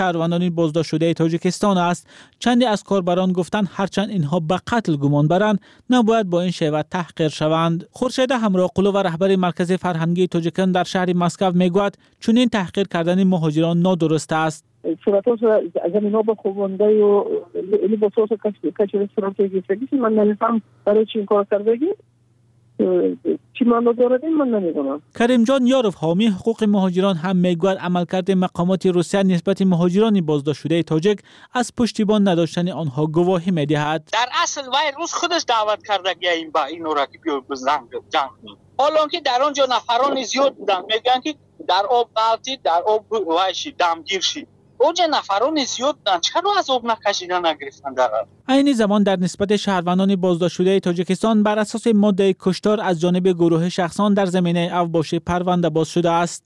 شهروندان بازداشت شده تاجیکستان است. چندی از کاربران گفتند هرچند اینها به قتل گمان برند نباید با این شیوه تحقیر شوند. خورشید همراقلو و رهبر مرکز فرهنگی تاجیکان در شهر مسکو میگوید چنین تحقیر کردن مهاجران نادرست است. صورتاش از اینا با خوانده و لباساش کچ استراتژی فکر من نمیفهم برای چی این کار کردگی چی معنی داره من نمیدونم. کریم جان یاروف حامی حقوق مهاجران هم میگوید عملکرد مقامات روسیه نسبت مهاجران بازداشت شده تاجیک از پشتیبان نداشتن آنها گواهی میدهد. در اصل وای روز خودش دعوت کرده که این با این را که بیو جنگ حالا که در آنجا نفران زیاد بودن میگن که در آب غلطی در آب وایشی دمگیر شید. اونجا نفران زیاد بودن چرا از آب نکشیدن نگرفتن در عین زمان در نسبت شهروندان بازداشت شده تاجیکستان بر اساس ماده کشتار از جانب گروه شخصان در زمینه اوباش پرونده باز شده است.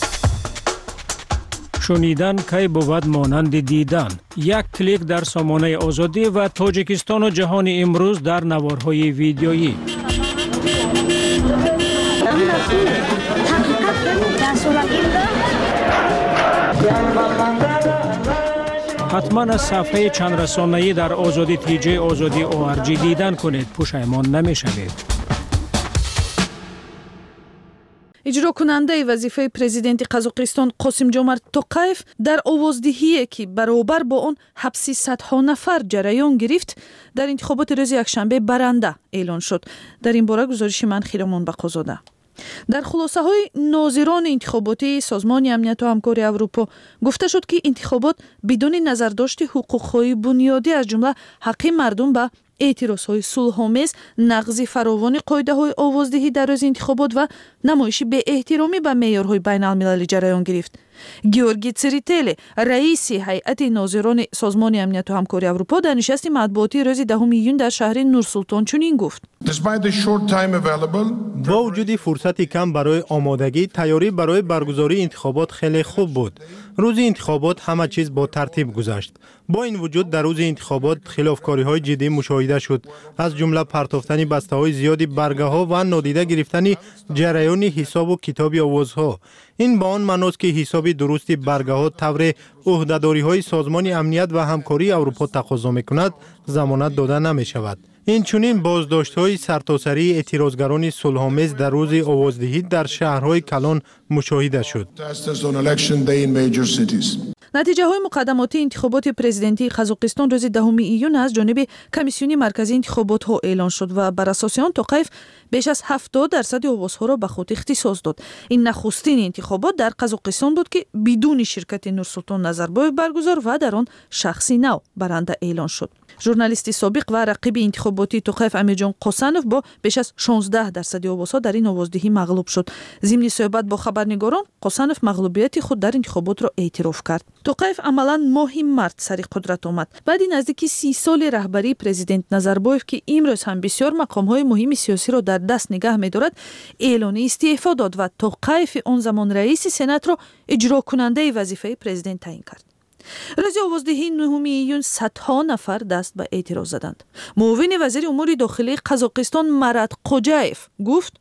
شنیدن کی بود مانند دیدن. یک کلیک در سامانه آزادی و تاجیکستان و جهان امروز در نوارهای ویدیویی. حتما از صفحه چند رسانه‌ای در آزادی تیجی آزادی ORG دیدن کنید. پشیمان نمی‌شوید. اجرا کننده وظیفه پرزیدنت قزاقستان قاسم جومرت توقایف در آوازدهی که برابر با آن حبس صدها نفر جریان گرفت در انتخابات روز یکشنبه برنده اعلان شد. در این باره گزارش من خیرمان بقازاده. در خلاصه های ناظران انتخاباتی سازمان امنیت و همکاری اروپا گفته شد که انتخابات بدون نظرداشت حقوق‌های بنیادی از جمله حق مردم به اعتراض‌های صلح‌آمیز، نقض فراوان قاعده‌های آوازدهی در روز انتخابات و نمایش بی‌احترامی به معیارهای بین‌المللی جریان گرفت. گیورگی تسریتلی رئیس هیئت ناظران سازمان امنیت و همکاری اروپا در نشست مطبوعاتی روز 10 ایون در شهر نورسلطان چنین گفت: با وجود فرصت کم برای آمادگی، تیاری برای برگزاری انتخابات خیلی خوب بود. روز انتخابات همه چیز با ترتیب گذشت. با این وجود در روز انتخابات خلافکاری‌های جدی مشاهده شد، از جمله پرتافتن بسته‌های زیادی برگه‌ها و نادیده گرفتن جریان حساب و کتاب آوازها. این با آن معناست که حساب درستی برگه‌ها طور عهده‌داری‌های سازمان امنیت و همکاری اروپا تقاضا می‌کند ضمانت داده نمی‌شود. این چنین بازداشت‌های سرتاسری اعتراضگران صلح‌آمیز در روز آوازدهی در شهرهای کلان مشاهده شد. نتیجه های مقدماتی انتخابات پرزیدنتی قزاقستان روز 10 ایون از جانب کمیسیون مرکزی انتخابات ها اعلان شد و بر اساس آن توقیف بیش از 70% آوازها را به خود اختصاص داد. این نخستین انتخابات در قزاقستان بود که بدون شرکت نورسلطان نظربایف برگزار و در آن شخصی نو برنده اعلان شد. ژورنالیست سابق و رقیب انتخاباتی توقیف امیرجان قاسانوف با بیش از 16% آوازها در این آوازدهی مغلوب شد. ضمن صحبت با خبرنگاران قاسانوف مغلوبیت خود در انتخابات را اعتراف کرد. توقیف عملاً ماهی مارس سر قدرت آمد. بعد نزدیک 30 سال رهبری پرزیدنت نظربایف که امروز هم بسیار مقام‌های مهم سیاسی را در دست نگه می‌دارد، اعلان استعفا داد و توقیف آن زمان رئیس سنا را اجرا کننده وظیفه پرزیدنت تعیین کرد. روز آوازدهی 9 ایون صدها نفر دست به اعتراض زدند. معاون وزیر امور داخلی قزاقستان مراد قوجایف گفت: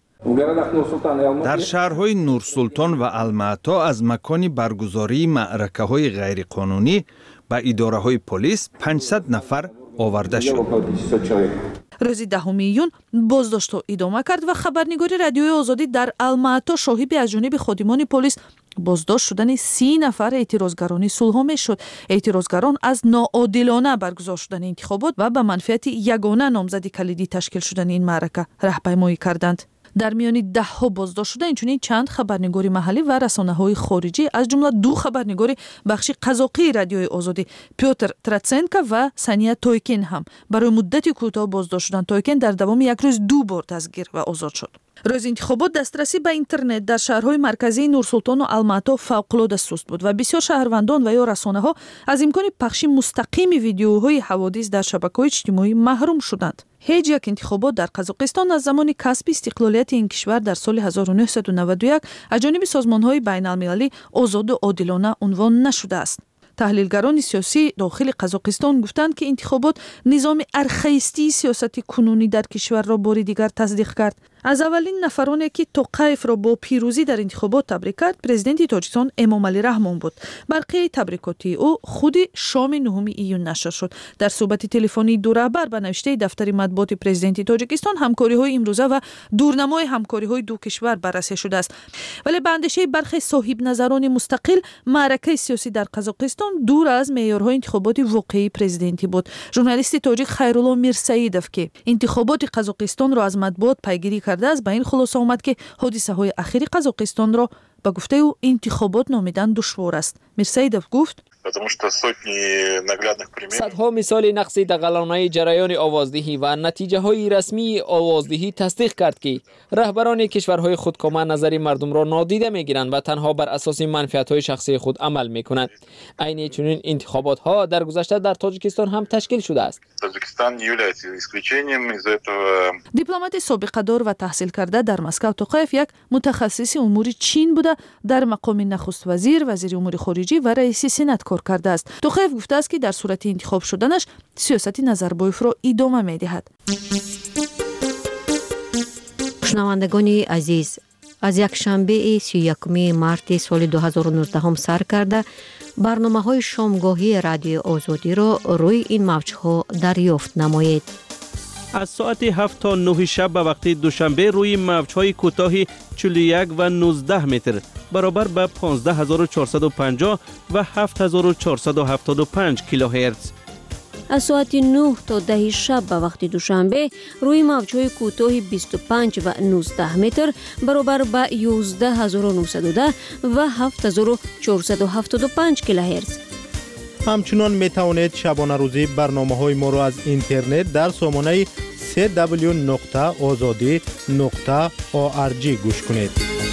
در شهرهای نورسلطان و الماتا از مکان برگزاری معرکه‌های غیرقانونی به اداره‌های پلیس 500 نفر آورده شد. روز 10 ایون بازداشت ادامه کرد و خبرنگاری رادیوی آزادی در الماتا شاهد از جانب خادمان پلیس بازداشت شدن 30 نفر اعتراضگران صلح‌آمیز شد. اعتراضگران از ناعادلانه برگزار شدن انتخابات و به منفعت یگانه نامزد کلیدی تشکیل شدن این معرکه راهپیمایی کردند. در میان ده‌ها بازداشت شده اینچنین چند خبرنگار محلی و رسانه‌های خارجی از جمله 2 خبرنگار بخش قزاقی رادیوی آزادی پیوتر تراتسنکا و سانیا تویکین هم برای مدتی کوتاه بازداشت شدند. تویکین در دوام یک روز 2 بار دستگیر و آزاد شد. روز انتخابات دسترسی به اینترنت در شهرهای مرکزی نورسلطان و الماتا فوق‌العاده سست بود و بسیار شهروندان و یا رسانه‌ها از امکان پخش مستقیم ویدیوهای حوادث در شبکه‌های اجتماعی محروم شدند. هیچ یک انتخابات در قزاقستان از زمان کسب استقلالیت این کشور در سال 1991 از جانب سازمان‌های بین‌المللی آزاد و عادلانه عنوان نشده است. تحلیلگران سیاسی داخل قزاقستان گفتند که انتخابات نظام ارخیستی سیاست کنونی در کشور را بار دیگر تصدیق کرد. از اولین نفرانی که توقیف را با پیروزی در انتخابات تبریک کرد پرزیدنت تاجیکستان امامعلی رحمان بود. برقی تبریکاتی او خود شام 9 ایون نشر شد. در صحبت تلفنی دو رهبر به نوشته دفتر مطبوعات پرزیدنت تاجیکستان همکاری‌های امروزه و دورنمای همکاری‌های دو کشور بررسی شده است. ولی به اندیشه برخی صاحب نظران مستقل معرکه سیاسی در قزاقستان دور از معیارهای انتخابات واقعی پرزیدنتی بود. ژورنالیست تاجیک خیرالله میرسعیدov که انتخابات قزاقستان را از مطبوعات پیگیری کرده است به این خلاصه آمد که حادثه‌های اخیر قزاقستان را به گفته او انتخابات نامیدن دشوار است. میرسعیدov گفت صدها مثال نقص دغلانه جریان آوازدهی و نتیجه های رسمی آوازدهی تصدیق کرد که رهبران کشورهای خودکامه نظر مردم را نادیده میگیرند و تنها بر اساس منفعت های شخصی خود عمل میکنند. عین چنین انتخابات ها در گذشته در تاجیکستان هم تشکیل شده است. دیپلمات سابقه دار و تحصیل کرده در مسکو توقیف یک متخصص امور چین بوده در مقام نخست وزیر، وزیر امور خارجه و رئیس سنات کار کرده است. توقیف گفته است که در صورت انتخاب شدنش سیاست نظربایف را ادامه می‌دهد. شنوندگان عزیز، از یک شنبه 31 مارت سال 2019 هم سر کرده برنامه‌های شامگاهی رادیو آزادی را روی این موج‌ها دریافت نمایید. از ساعت 7 تا 9 شب به وقت دوشنبه روی موج‌های کوتاه 41 و 19 متر برابر به 15450 و 7475 کیلوهرتز. از ساعت 9 تا 10 شب به وقت دوشنبه روی موج‌های کوتاه 25 و 19 متر برابر به 11910 و 7475 کیلوهرتز. همچنان می توانید شبانه روزی برنامه‌های ما را از اینترنت در سامانه www.azadi.org گوش کنید.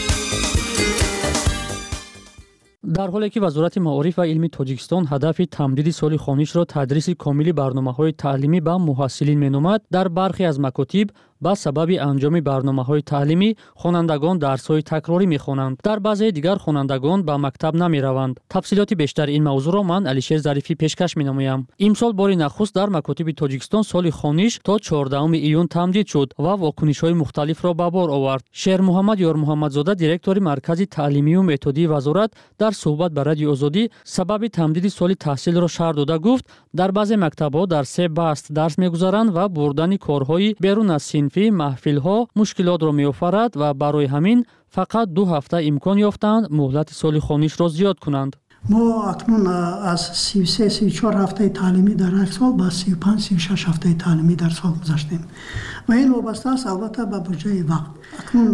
در حالی که وزارت معارف و علم تاجیکستان هدف تمدید سال خوانش را تدریس کامل برنامه‌های تعلیمی به محصلین می‌نامد، در برخی از مکاتب با سبب انجام برنامه‌های تعلیمی خوانندگان درس‌های تکراری می‌خوانند. در بعضی دیگر خوانندگان به مکتب نمی‌روند. تفصیلات بیشتر این موضوع را من علیشیر ظریفی پیشکش می‌نمایم. امسال بار نخست در مکاتب تاجیکستان سال خوانش تا 14 ایون تمدید شد و واکنش‌های مختلف را به بار آورد. شیر محمد یار محمدزاده دایرکتور مرکز تعلیمی و متدی وزارت در صحبت با رادیو آزادی سبب تمدید سال تحصیل را شرح داده گفت در بعضی مکتب‌ها در 3 بست درس می‌گذارند و بردن کارهای بیرون از صنفی محفل‌ها مشکلات را می‌آفرد و برای همین فقط 2 هفته امکان یافتند مهلت سال خوانش را زیاد کنند. ما اکنون از 33-34 هفته تعلیمی در یک سال به 35-36 هفته تعلیمی در سال گذاشتیم و این وابسته است البته به بودجه وقت. اکنون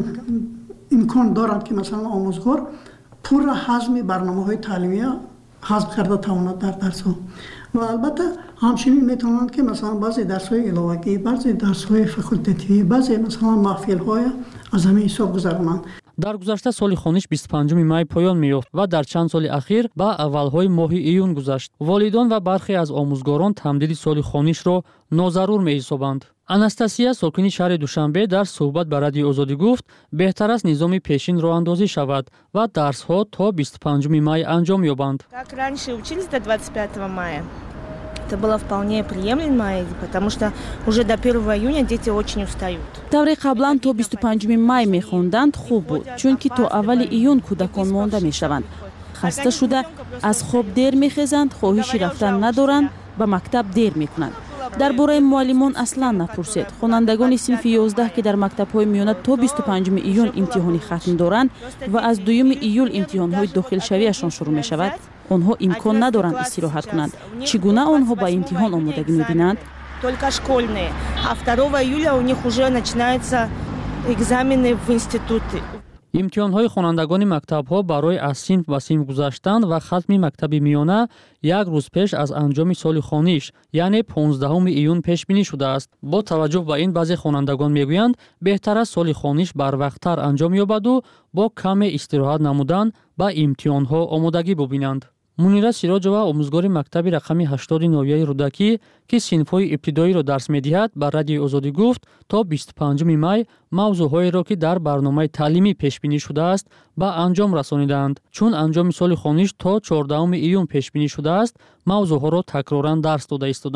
امکان دارد که مثلا آموزگار پر حزم برنامه‌های تعلیمی حذف کرده تواند در درس‌ها و البته همچنین میتوانند که مثلا بعضی درس‌های علاوه‌ای، بعضی درس‌های فاکولتاتیوی، بعضی مثلا محفل‌های از همین حساب گذرانند. در گذشته سال خوانش 25 می پایان می‌یافت و در چند سال اخیر به اولهای ماه ایون گذشت. والدان و برخی از آموزگاران تمدید سال خوانش را ناضرور می‌حسابند. اناستاسیا ساکنی شهر دوشنبه در صحبت با رادیو آزادی گفت بهتر است نظام پیشین راه اندازی شود و درس‌ها تا 25 می انجام یابند. Как раньше учились до 25 мая. Это было вполне приемлемо, потому что уже до 1 июня дети очень устают. دوره قبلا تا 25 می می‌خواندند خوب بود چون که تا اول ایون کودکان مانده می‌شوند. خسته شده از خواب دیر می‌خیزند، خواهش رفتن ندارند، به مکتب دیر می‌کنند. درباره معلمان اصلا نپرسید. خوانندگان صنف 11 که در مکتب‌های میانه تا 25 ایون امتحانی ختم دارند و از 2 ایول امتحان‌های داخل شویشان شروع می‌شود، آنها امکان ندارند استراحت کنند. چگونه آنها با امتحان آمادگی می‌بینند؟ Только школьные. А 2 июля у них уже начинаются экзамены в институты. امتحان‌های خوانندگان مکتب‌ها برای از صنف به صنف گذشتن و ختم مکتب میانه یک روز پیش از انجام سال خوانش یعنی 15 ایون پیش بینی شده است. با توجه به این بعضی خوانندگان میگویند بهتر است سال خوانش بروقت‌تر انجام یابد و با کم استراحت نمودن به امتحان‌ها آمادگی ببینند. منیره سیراجова آموزگار مکتب رقم 80 نویه رودکی که صنف‌های ابتدایی را درس می‌دهد بر رادیو آزادی گفت تا 25 می موضوع‌هایی را که در برنامه تعلیمی پیش بینی شده است به انجام رسانیدند. چون انجام سال خوانش تا 14 ایون پیش بینی شده است موضوع‌ها را تکراراً درس داده ایستادند.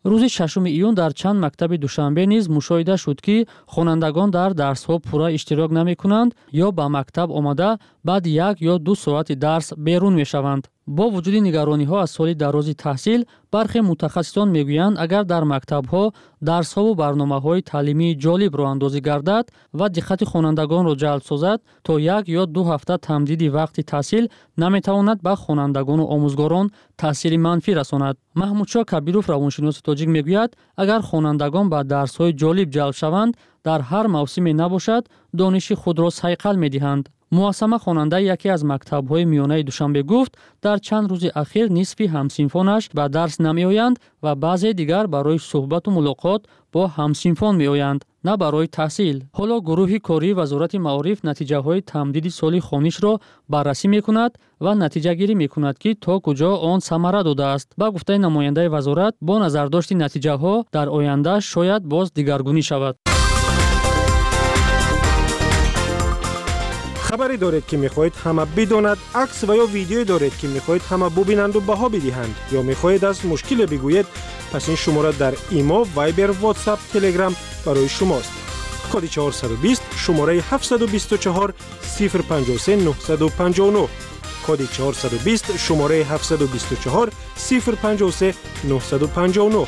روز 6 ایون در چند مکتب دوشنبه نیز مشاهده شد که خوانندگان در درس‌ها پورا اشتراک نمی‌کنند یا به مکتب آمده بعد 1 یا 2 ساعت درس بیرون می‌شوند. با وجود نگرانی‌ها از سال دراز تحصیل، برخی متخصصان می‌گویند اگر در مکتب‌ها درس‌ها و برنامه‌های تعلیمی جالب راه اندازی گردد و دقت خوانندگان را جلب سازد، تا 1 یا 2 هفته تمدید وقت تحصیل نمی‌تواند به خوانندگان و آموزگاران تأثیر منفی رساند. محمودشاه کبیروف روانشناس تاجیک می‌گوید اگر خوانندگان به درس‌های جالب جلب شوند، در هر موسمی نباشد دانش خود را صیقل می‌دهند. معصمه خواننده یکی از مکتب‌های میانه دوشنبه گفت در چند روز اخیر نصفی همسنفانش به درس نمی‌آیند و بعضی دیگر برای صحبت و ملاقات با همسنفان می‌آیند، نه برای تحصیل. حالا گروه کاری وزارت معارف نتیجه‌های تمدید سال خوانش را بررسی می‌کند و نتیجه گیری می‌کند که تا کجا آن ثمره داده است. با گفته نماینده وزارت با نظرداشت نتیجه‌ها در آینده شاید باز دیگرگونی شود. خبری دارید که میخواهید همه بداند، عکس و یا ویدیویی دارید که میخواهید همه ببینند و بها بدهند یا میخواهید از مشکل بگویید، پس این شماره در ایما، وایبر، واتساپ، تلگرام برای شماست. کد 420 شماره 724 053 959 کد 420 شماره 724 053 959.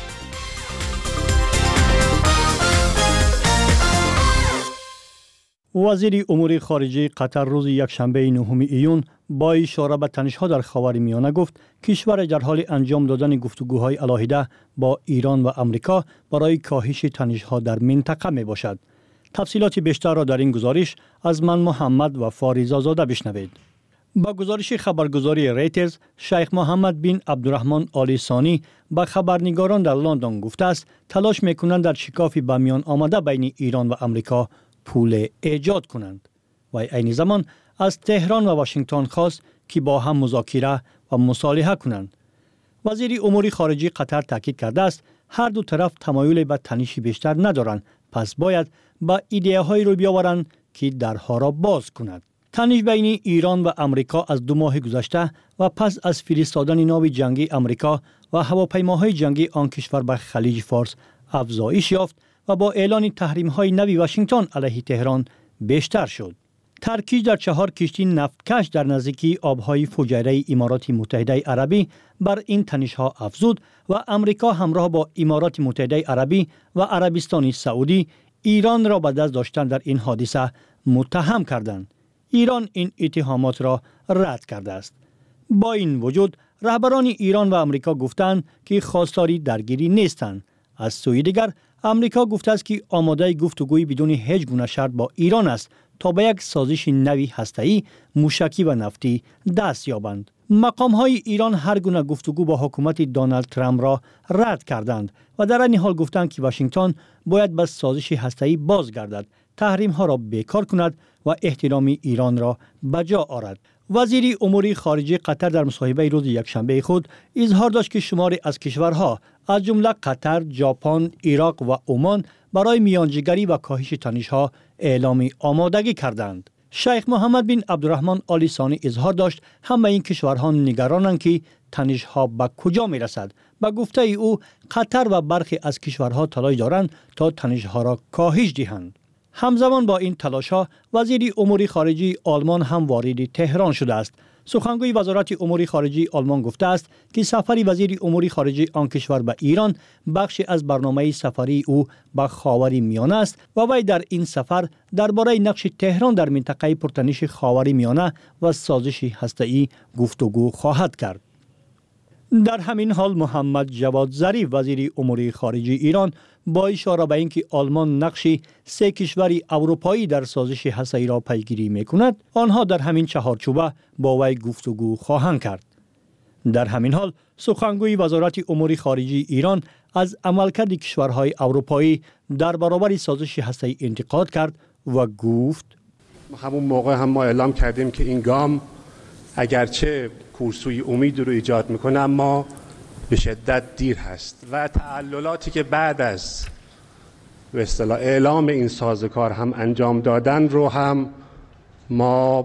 وزیر امور خارجه قطر روز یکشنبه 9 ایون با اشاره به تنش‌ها در خاورمیانه گفت کشور در حال انجام دادن گفتگوهای علاهیده با ایران و آمریکا برای کاهش تنش‌ها در منطقه میباشد. تفصیلات بیشتر را در این گزارش از من محمد و فاریزا زاده بشنوید. با گزارش خبرگزاری ریترز، شیخ محمد بن عبدالرحمن آل ثانی به خبرنگاران در لندن گفته است تلاش می‌کنند در شکاف به میان آمده بین ایران و آمریکا پول ایجاد کنند و عین زمان از تهران و واشنگتن خواست که با هم مذاکره و مصالحه کنند. وزیر امور خارجه قطر تاکید کرده است هر دو طرف تمایل به تنش بیشتر ندارند، پس باید با ایده‌های رو بیاورند که درها را باز کند. تنش بین ایران و آمریکا از 2 ماه گذشته و پس از فرستادن ناو جنگی آمریکا و هواپیماهای جنگی آن کشور به خلیج فارس افزایش یافت و با اعلان تحریم‌های نوی واشنگتن علیه تهران بیشتر شد. ترکیه در 4 کشتی نفتکش در نزدیکی آبهای فجیره امارات متحده عربی بر این تنش‌ها افزود و آمریکا همراه با امارات متحده عربی و عربستان سعودی ایران را به دست داشتن در این حادثه متهم کردند. ایران این اتهامات را رد کرده است. با این وجود رهبران ایران و آمریکا گفتند که خواستار درگیری نیستند. از سوی دیگر آمریکا گفته است که آماده گفتگوی بدون هیچ گونه شرط با ایران است تا به یک سازش نوی هسته‌ای، موشکی و نفتی دست یابند. مقام‌های ایران هر گونه گفتگو با حکومت دونالد ترامپ را رد کردند و در این حال گفتند که واشنگتن باید به سازش هسته‌ای بازگردد، تحریم‌ها را بیکار کند و احترام ایران را بجا آورد. وزیر امور خارجه قطر در مصاحبه روز یکشنبه خود اظهار داشت که شماری از کشورها از جمله قطر، ژاپن، عراق و عمان برای میانجیگری و کاهش تنش‌ها اعلام آمادگی کردند. شیخ محمد بن عبدالرحمن آل ثانی اظهار داشت همه این کشورها نگرانند که تنش‌ها به کجا می‌رسد. به گفته او قطر و برخی از کشورها تلاش دارند تا تنش‌ها را کاهش دهند. همزمان با این تلاش‌ها وزیر امور خارجه آلمان هم وارد تهران شده است. سخنگوی وزارت امور خارجه آلمان گفته است که سفر وزیر امور خارجه آن کشور به ایران بخشی از برنامه سفری او به خاورمیانه است و وی در این سفر درباره نقش تهران در منطقه پرتنش خاورمیانه و سازش هسته‌ای گفتگو خواهد کرد. در همین حال محمد جواد ظریف وزیر امور خارجه ایران با اشاره به اینکه آلمان نقش 3 کشور اروپایی در سازش هسته‌ای را پیگیری می‌کند، آنها در همین چهارچوبه با وی گفتگو خواهند کرد. در همین حال سخنگوی وزارت امور خارجه ایران از عملکرد کشورهای اروپایی در برابر سازش هسته‌ای انتقاد کرد و گفت همون موقع هم ما اعلام کردیم که این گام اگرچه کورسوی امید رو ایجاد میکنه اما به شدت دیر هست و تعللاتی که بعد از به اصطلاح اعلام این سازوکار هم انجام دادن رو هم ما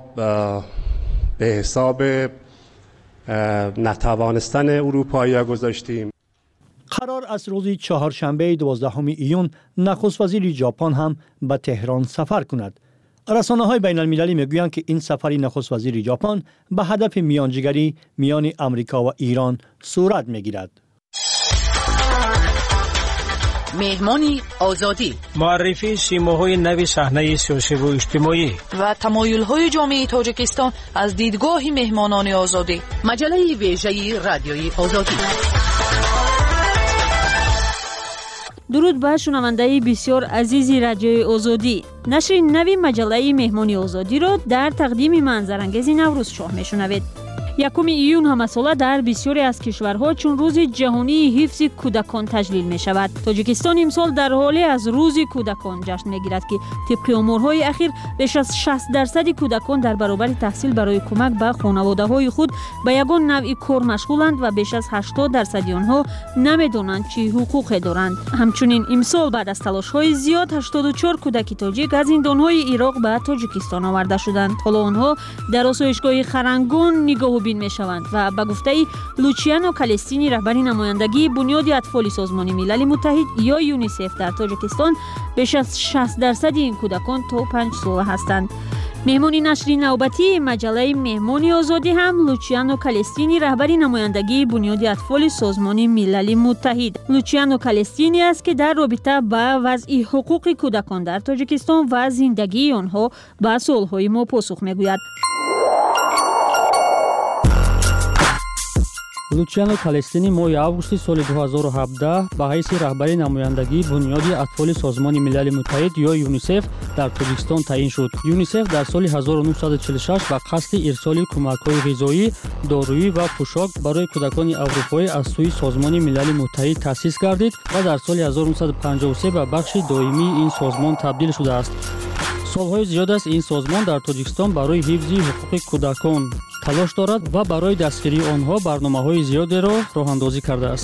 به حساب نتوانستن اروپایی‌ها گذاشتیم. قرار است روز چهارشنبه 12 ایون نخست وزیر ژاپن هم به تهران سفر کند. رسانه‌های بین المللی میگویند که این سفر نخست وزیر ژاپن به هدف میانجیگری میان امریکا و ایران صورت میگیرد. مهمانی آزادی، معرفی سیماهای نوی صحنه سیاسی و اجتماعی و تمایل‌های جامعه تاجیکستان از دیدگاه مهمانان آزادی. مجله ویژه رادیوی آزادی. درود به شنونده بسیار عزیزی رادیوی آزادی. نشر نوی مجله مهمانی آزادی را در تقدیم منظرانگیز نوروز شاه میشنوید. 1 ایون همساله در بسیاری از کشورها چون روز جهانی حفظ کودکان تجلیل می شود. تاجیکستان امسال در حالی از روز کودکان جشن می گیرد که طبق آمارهای اخیر بیش از 60% کودکان در برابر تحصیل برای کمک به خانواده های خود به یگان نوع کار مشغولند و بیش از 80% آنها نمیدانند چه حقوقی دارند. همچنین امسال بعد از تلاش های زیاد 84 کودک تاجیک از زندانهای عراق به تاجیکستان آورده شدند. حالا آنها در آسایشگاه خرنگون نگاه بین می شوند و به گفته لوچیانو کالستینی رهبر نمایندگی بنیاد اطفال سازمان ملل متحد یا یونیسف در تاجیکستان بیش از 60% این کودکان تا 5 ساله هستند. مهمانی نشر نوبتی مجله مهمانی آزادی هم لوچیانو کالستینی رهبر نمایندگی بنیاد اطفال سازمان ملل متحد. لوچیانو کالستینی است که در رابطه با وضع حقوق کودکان در تاجیکستان و زندگی آنها به سوالهای ما پاسخ میگوید. لوچیانو کالستینی ماه августи соли 2017 ба ҳайси раҳбари намояндагии бунёди атфоли созмони милали муттаҳид ё юнисеф дар тоҷикистон таъин шуд. юнисеф дар соли 1946 ба қасди ирсоли кӯмакҳои ғизоӣ, доруӣ ва пӯшок барои кӯдакони аврупоӣ аз сӯи созмони милали муттаҳид таъсис гардид ва дар соли 1953 ба бахши доимии ин созмон табдил шудааст. солҳои зиёд аст ин созмон дар тоҷикистон барои ҳифзи ҳуқуқи кӯдакон талош дорад ва барои дастгирии онҳо барномаҳои зиёдеро роҳандозӣ кардааст.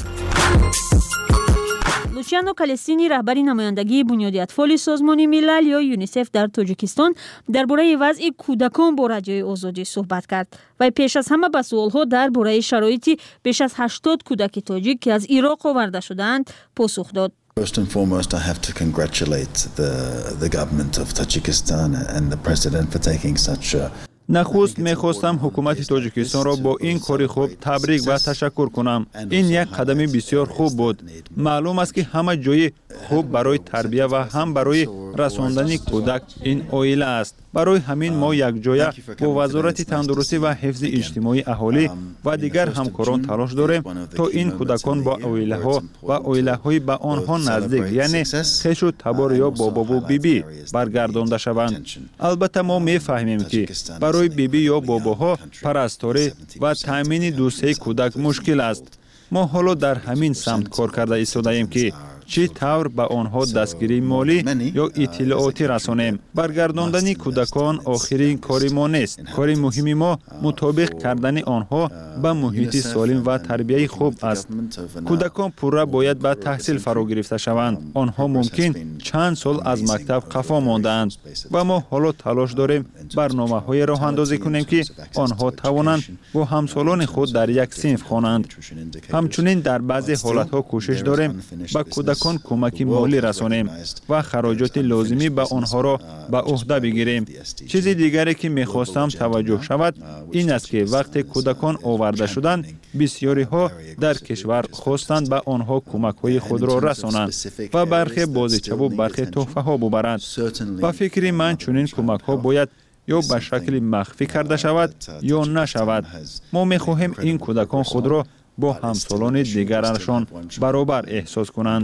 лучиано калестини раҳбари намояндагии бунёди атфоли созмони милал ё юнисеф дар тоҷикистон дар бораи вазъи кӯдакон бо радиои озодӣ суҳбат кард. вай пеш аз ҳама ба суолҳо дар бораи шароити беш аз 80 кӯдаки тоҷик ки аз ироқ оварда шудаанд посух дод. First and foremost, I have to congratulate the government of Tajikistan and the president for taking such нахуст мехостам ҳукумати тоҷикистонро бо ин кори хуб табрик ва ташаккур кунам. ин як қадами бисёр хуб буд. маълум аст ки ҳама ҷои хуб барои тарбия ва ҳам барои расондани кӯдак ин оила аст. барои ҳамин мо якҷоя бо вазорати тандурустӣ ва ҳифзи иҷтимоии аҳолӣ ва дигар ҳамкорон талош дорем то ин кӯдакон бо оилаҳо ва оилаҳои ба онҳо наздик яъне хешу табор ё бобову бибӣ баргардонда шаванд. албатта мо мефаҳмем ки барои бибӣ ё бобоҳо парасторӣ ва таъмини дӯстаи кӯдак мушкил аст. мо ҳоло дар ҳамин самт кор карда истодаем ки чӣ тавр ба онҳо дастгирии молӣ ё иттилоотӣ расонем. баргардондани кӯдакон охирин кори мо нест. кори муҳими мо мутобиқ кардани онҳо ба муҳити солим ва тарбияи хуб аст. кӯдакон пурра бояд ба таҳсил фаро гирифта шаванд. онҳо мумкин чанд сол аз мактаб қафо мондаанд ва мо ҳоло талош дорем барномаҳое роҳандозӣ кунем ки онҳо тавонанд бо ҳамсолони худ дар як синф хонанд. ҳамчунин дар баъзе ҳолатҳо кӯшиш дорем ба кӯдакон кӯмаки молӣ расонем ва хароҷоти лозимӣ ба онҳоро ба уҳда бигирем. чизи дигаре ки мехостам таваҷҷӯҳ шавад ин аст ки вақте кӯдакон оварда шуданд бисёриҳо дар кишвар хостанд ба онҳо кӯмакҳои худро расонанд ва бархе бозичаву бархе тӯҳфаҳо бубаранд. ба фикри ман чунин кӯмакҳо бояд ё ба шакли махфӣ карда шавад ё нашавад. мо мехоҳем ин кӯдакон худро бо ҳамсолони дигарашон баробар эҳсос кунанд.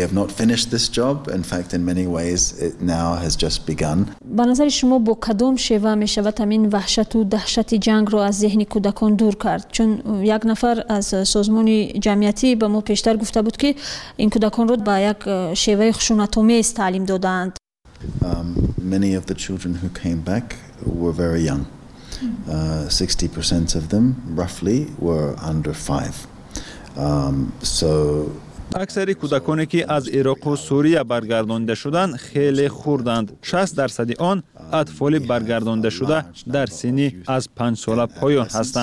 ба назари шумо бо кадом шева мешавад ҳамин ваҳшату даҳшати ҷангро аз зеҳни кӯдакон дур кард? чун як нафар аз созмони ҷамъиятӣ ба мо пештар гуфта буд ки ин кӯдаконро ба як шеваи хушунатомез таълим додаанд. Many of the children who came back were very young. 60% of them roughly were under 5. аксари кӯдаконе ки аз ироқу сурия баргардонида шуданд хеле хурданд. 60% он атфоли баргардонида шуда дар синни аз 5 сола поён ҳастанд.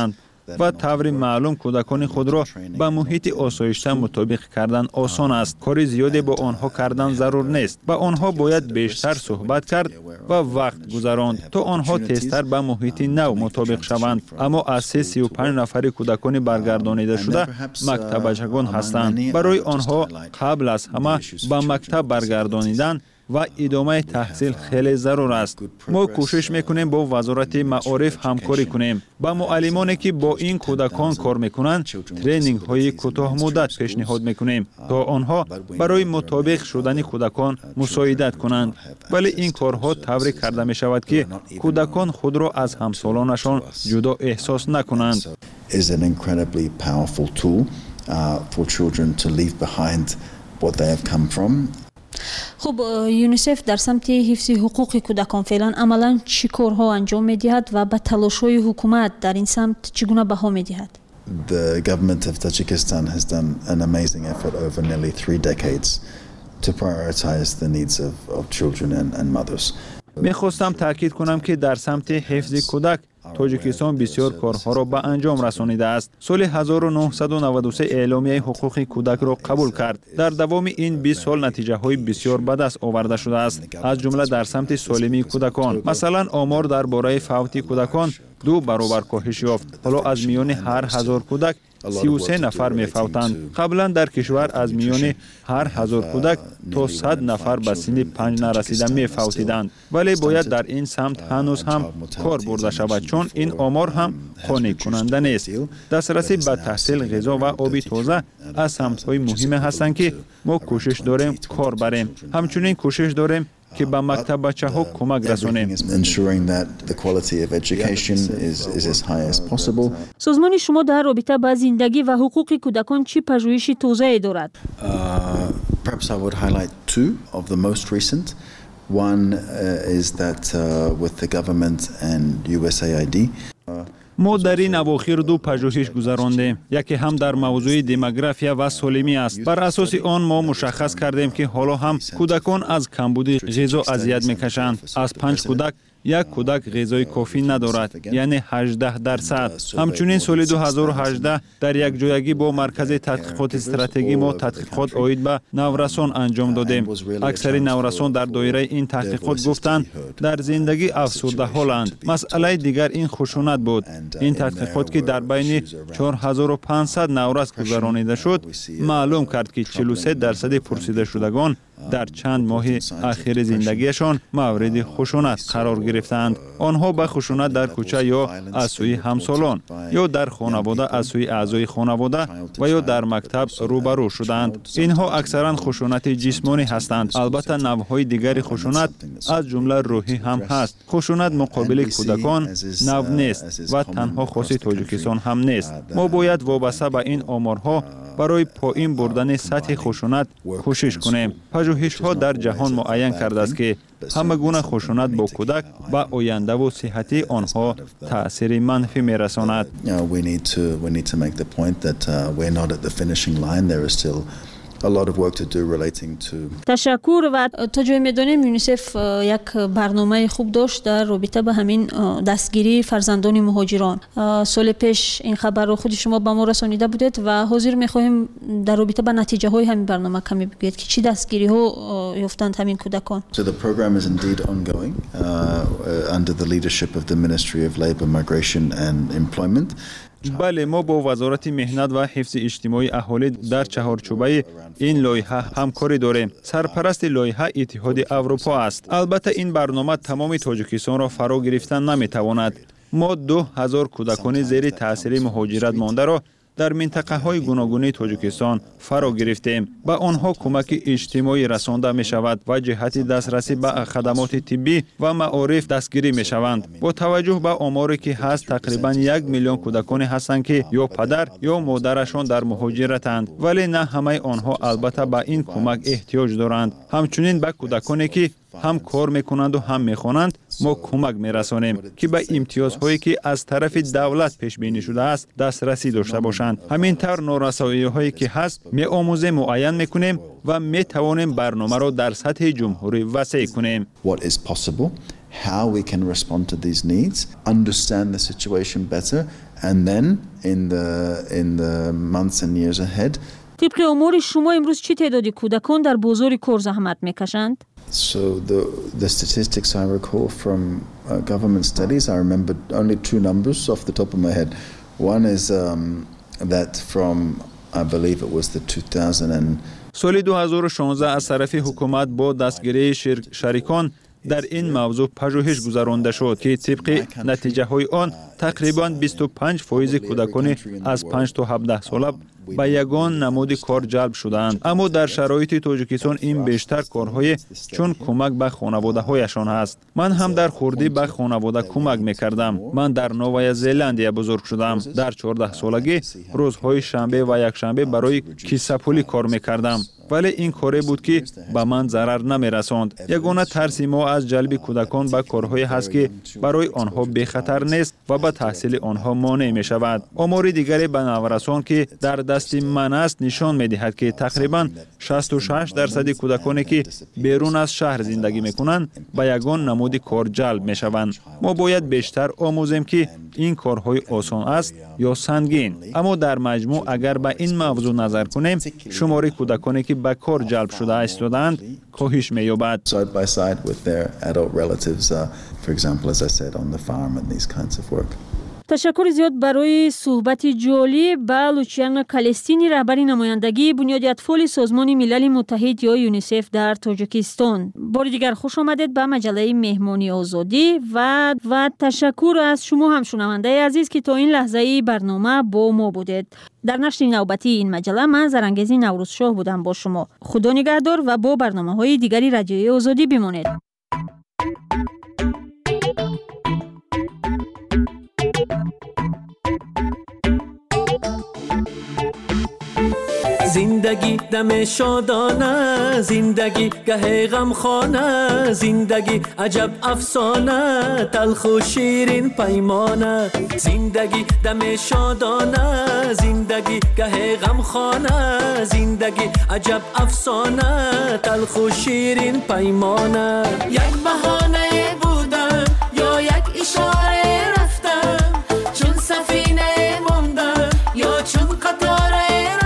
و طور معلوم کودکان خود را به محیط آسایشته مطابق کردن آسان است. کار زیادی با آنها کردن ضرور نیست. با آنها باید بیشتر صحبت کرد و وقت گذراند تا آنها تیزتر به محیط نو مطابق شوند. اما از 35 نفر کودکان برگردانیده شده مکتب بچگان هستند. برای آنها قبل از همه به مکتب برگردانیدن و ادامه تحصیل خیلی ضرور است. ما کوشش میکنیم با وزارت معارف همکاری کنیم. با معلمانی که با این کودکان کار میکنند ترینینگ های کوتاه مدت پیشنهاد میکنیم تا آنها برای مطابق شدن کودکان مساعدت کنند. ولی این کارها طوری کرده می شود که کودکان خود را از همسالانشان جدا احساس نکنند. Is an incredibly powerful tool for children to leave behind what they have come from. خب یونیسف در سمت حفظ حقوق کودکان فعلا عملا چی کارها انجام می‌دهد و به تلاش‌های حکومت در این سمت چگونه بها می‌دهد؟ The government of Tajikistan has done an amazing effort over nearly 3 decades to prioritize the needs of children and mothers. میخواستم تاکید کنم که در سمت حفظ کودک تاجیکستان بسیار کارها را به انجام رسانیده است. سال 1993 اعلامیه حقوق کودک را قبول کرد. در دوام این 20 سال نتیجه های بسیار به دست آورده شده است، از جمله در سمت سالمی کودکان. مثلا آمار درباره فوت کودکان 2 برابر کاهش یافت. حالا از میان هر 1000 کودک 33 نفر می فوتند. قبلا در کشور از میان هر 1000 کودک تا 100 نفر به سن 5 نرسیده می فوتیدند. ولی باید در این سمت هنوز هم کار برده شود، چون این آمار هم قانع کننده نیست. دسترسی به تحصیل، غذا و آب تازه از سمت های مهم هستند که ما کوشش داریم کار بریم. همچنین کوشش داریم که به مکتب بچه ها کمک رسانیم. سازمان شما در رابطه با زندگی و حقوق کودکان چی پژوهش توسعه دارد؟ Perhaps I would highlight 2 of the most recent. One is that with the government and USAID. ما در این اواخر 2 پژوهش گذراندیم. یکی هم در موضوع دموگرافیا و سالمی است. بر اساس آن ما مشخص کردیم که حالا هم کودکان از کمبود غذا اذیت میکشند. از 5 کودک 1 کودک غذای کافی ندارد، یعنی 18%. همچنین سال 2018 در یک جایگی با مرکز تحقیقات استراتژی ما تحقیقات عاید به نورسان انجام دادیم. اکثر نورسان در دایره این تحقیقات گفتند در زندگی افسرده حالند. مسئله دیگر این خشونت بود. این تحقیقات که در بین 4500 نورس گذرانیده شد معلوم کرد که 43% پرسیده شدگان در چند ماه اخیر زندگیشان مورد خشونت قرار گرفتند. آنها به خشونت در کوچه یا از سوی همسالان یا در خانواده از سوی اعضای خانواده و یا در مکتب روبرو شدند. اینها اکثرا خشونت جسمانی هستند. البته نوع‌های دیگر خشونت از جمله روحی هم هست. خشونت مقابل کودکان نو نیست و تنها خاص تاجیکستان هم نیست. ما باید وابسته به این آمارها برای پایین بردن سطح خشونت کوشش کنیم. پژوهش‌ها در جهان معین کرده است که همه گونه خشونت با کودک به آینده و صحتی آنها تأثیر منفی می‌رساند. We need to make the point that we're not at the finishing line. There is still a lot of work to do relating to. تشکر. و تا جای میدانیم یونیسف یک برنامه خوب داشت در رابطه با همین دستگیری فرزندان مهاجران. سال پیش این خبر رو خود شما به ما رسانیده بودید و حاضر می‌خواهیم در رابطه با نتیجه های همین برنامه کمی بگویید که چی دستگیری ها یافتند همین کودکان. So the program is indeed ongoing under the leadership of the Ministry of Labour, Migration and Employment. بله، ما با وزارت مهنت و حفظ اجتماعی اهالی در چهارچوبه این لایحه همکاری داریم. سرپرست لایحه اتحاد اروپا است. البته این برنامه تمام تاجیکستان را فرا گرفتن نمیتواند. ما 2000 کودکان زیر تاثیر مهاجرت مانده را در منطقه های گوناگون تاجیکستان فرا گرفتیم. با آنها کمک اجتماعی رسانده می شود و جهت دسترسی به خدمات طبی و معارف دستگیری می شوند. با توجه به آماری که هست تقریبا 1 میلیون کودکانی هستند که یا پدر یا مادرشان در مهاجرتند، ولی نه همه آنها البته به این کمک احتیاج دارند. همچنین به کودکانی که هم کار میکنند و هم میخوانند ما کمک میرسانیم که به امتیازهایی که از طرف دولت پیش بینی شده است دسترسی داشته باشند. همینطور نارسایی هایی که هست می آموزه معین میکنیم و می توانیم برنامه را در سطح جمهوری وسیع کنیم. What is possible, how we can respond to these needs, understand the situation better And then in the months and years ahead. طبق آمار شما امروز چه تعدادی کودکان در بازار کار زحمت میکشند؟ So the statistics I recall from government studies, I remember only two numbers off the top of my head. One is that from, I believe it was the 2000 سال 2016 از طرف حکومت با دستگیری شریکان در این موضوع پژوهش گذرانده شد که طبق نتیجه های آن تقریباً 25% کودکان از 5 تا 17 ساله به یگان نمود کار جلب شدند. اما در شرایط تاجیکستان این بیشتر کارهای چون کمک به خانواده هایشان است. من هم در خوردی به خانواده کمک میکردم. من در نوآ زلندیا بزرگ شدم. در 14 سالگی روزهای شنبه و یک شنبه برای کیسه پولی کار میکردم. ولی این کاری بود که به من ضرر نمیرساند. یگانه ترس ما از جلب کودکان به کارهایی هست که برای آنها بی خطر نیست و به تحصیل آنها مانع می شود. آمار دیگری به نورسان که در دست من است نشان می دهد که تقریبا 66% کودکانی که بیرون از شهر زندگی می کنند به یگان نمود کار جلب می شوند. ما باید بیشتر آموزیم که این کارهای آسان است یا سنگین. اما در مجموع اگر به این موضوع نظر کنیم شمار کودکانی که به کار جلب شده ایستادند کاهش می‌یابد. Side by side with their adult relatives, for example, as I said, on the farm and these kinds of work. تشکر زیاد برای صحبت جالب به لوچیان کالستینی رهبری نمایندگی بنیاد اطفال سازمان ملل متحد یا یونیسف در تاجیکستان. بار دیگر خوش آمدید به مجله مهمانی آزادی و تشکر از شما هم شنونده عزیز که تا این لحظه برنامه با ما بودید. در نشر نوبتی این مجله من زرنگزی نوروز شاه بودم با شما. خدا نگهدار و با برنامه‌های دیگری رادیوی آزادی بمانید. زندگی دم شادانه، زندگی گه غمخانه، زندگی عجب افسانه، تلخ و شیرین پیمانه. زندگی دم شادانه، زندگی گه غمخانه، زندگی عجب افسانه، تلخ و شیرین پیمانه. یک بهانه بودن یا یک اشاره رفتن، چون سفینه موندن یا چون قطاره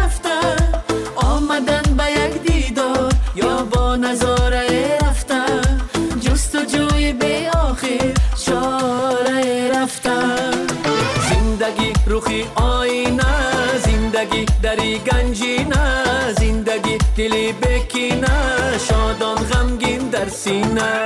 یا با نظاره رفتن، جستجوی به آخر چاره رفتن. زندگی روخی آینه، زندگی دری گنجینه، زندگی دلی بکینه، شادان غمگین در سینه.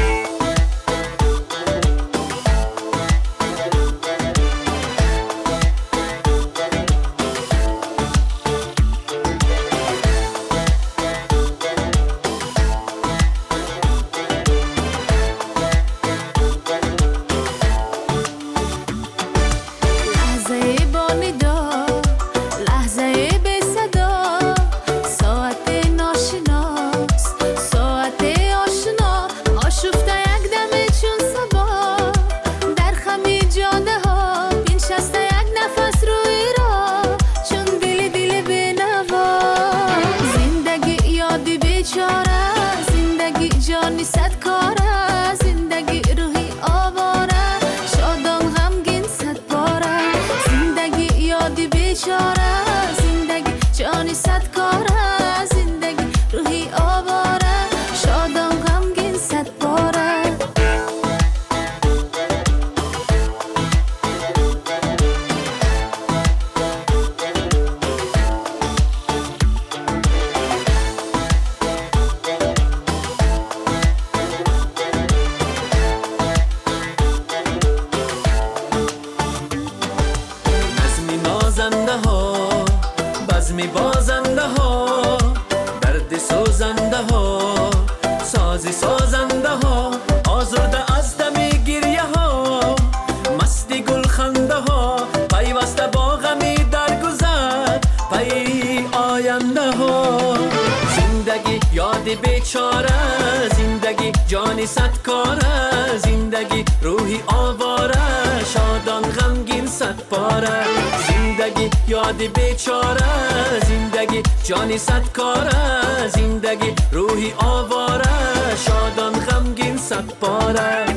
بیچاره، زندگی جانی صدکاره، زندگی روحی آواره، شادان غمگین صدپاره. زندگی یاد بیچاره، زندگی جانی صدکاره، زندگی روحی آواره، شادان غمگین صدپاره.